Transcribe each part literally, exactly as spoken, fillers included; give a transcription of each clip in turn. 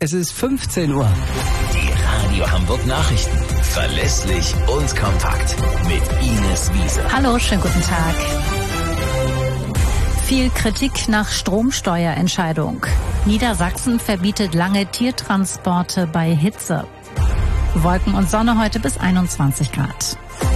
Es ist fünfzehn Uhr. Die Radio Hamburg Nachrichten. Verlässlich und kompakt. Mit Ines Wiese. Hallo, schönen guten Tag. Viel Kritik nach Stromsteuerentscheidung. Niedersachsen verbietet lange Tiertransporte bei Hitze. Wolken und Sonne heute bis einundzwanzig Grad.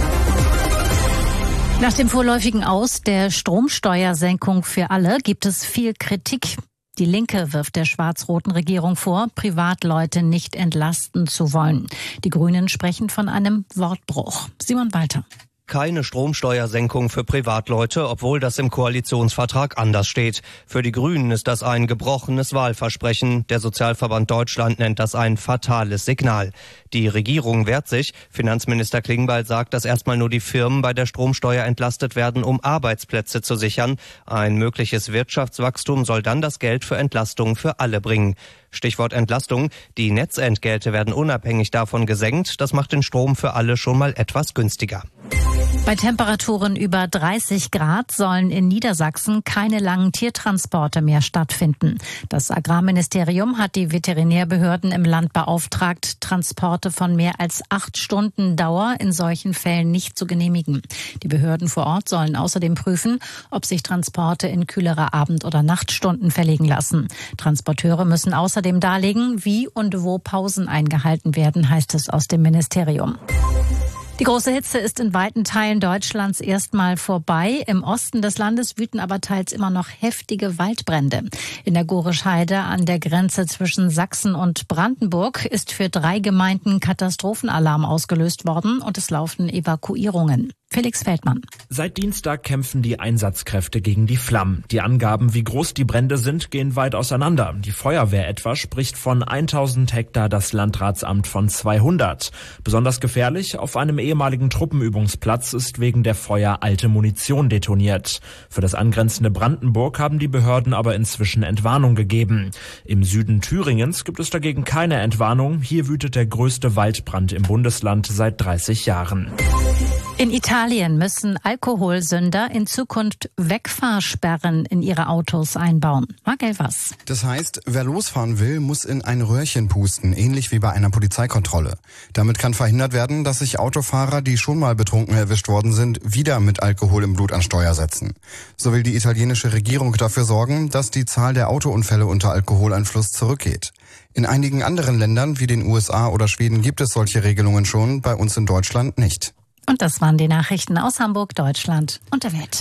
Nach dem vorläufigen Aus der Stromsteuersenkung für alle gibt es viel Kritik. Die Linke wirft der schwarz-roten Regierung vor, Privatleute nicht entlasten zu wollen. Die Grünen sprechen von einem Wortbruch. Simon Walter. Keine Stromsteuersenkung für Privatleute, obwohl das im Koalitionsvertrag anders steht. Für die Grünen ist das ein gebrochenes Wahlversprechen. Der Sozialverband Deutschland nennt das ein fatales Signal. Die Regierung wehrt sich. Finanzminister Klingbeil sagt, dass erstmal nur die Firmen bei der Stromsteuer entlastet werden, um Arbeitsplätze zu sichern. Ein mögliches Wirtschaftswachstum soll dann das Geld für Entlastungen für alle bringen. Stichwort Entlastung. Die Netzentgelte werden unabhängig davon gesenkt. Das macht den Strom für alle schon mal etwas günstiger. Bei Temperaturen über dreißig Grad sollen in Niedersachsen keine langen Tiertransporte mehr stattfinden. Das Agrarministerium hat die Veterinärbehörden im Land beauftragt, Transporte von mehr als acht Stunden Dauer in solchen Fällen nicht zu genehmigen. Die Behörden vor Ort sollen außerdem prüfen, ob sich Transporte in kühlere Abend- oder Nachtstunden verlegen lassen. Transporteure müssen außerdem darlegen, wie und wo Pausen eingehalten werden, heißt es aus dem Ministerium. Die große Hitze ist in weiten Teilen Deutschlands erstmal vorbei. Im Osten des Landes wüten aber teils immer noch heftige Waldbrände. In der Gorischheide an der Grenze zwischen Sachsen und Brandenburg ist für drei Gemeinden Katastrophenalarm ausgelöst worden und es laufen Evakuierungen. Felix Feldmann. Seit Dienstag kämpfen die Einsatzkräfte gegen die Flammen. Die Angaben, wie groß die Brände sind, gehen weit auseinander. Die Feuerwehr etwa spricht von tausend Hektar, das Landratsamt von zweihundert. Besonders gefährlich, auf einem ehemaligen Truppenübungsplatz ist wegen der Feuer alte Munition detoniert. Für das angrenzende Brandenburg haben die Behörden aber inzwischen Entwarnung gegeben. Im Süden Thüringens gibt es dagegen keine Entwarnung. Hier wütet der größte Waldbrand im Bundesland seit dreißig Jahren. In Italien müssen Alkoholsünder in Zukunft Wegfahrsperren in ihre Autos einbauen. Marc Elvers. Das heißt, wer losfahren will, muss in ein Röhrchen pusten, ähnlich wie bei einer Polizeikontrolle. Damit kann verhindert werden, dass sich Autofahrer, die schon mal betrunken erwischt worden sind, wieder mit Alkohol im Blut an Steuer setzen. So will die italienische Regierung dafür sorgen, dass die Zahl der Autounfälle unter Alkoholeinfluss zurückgeht. In einigen anderen Ländern wie den U S A oder Schweden gibt es solche Regelungen schon, bei uns in Deutschland nicht. Und das waren die Nachrichten aus Hamburg, Deutschland und der Welt.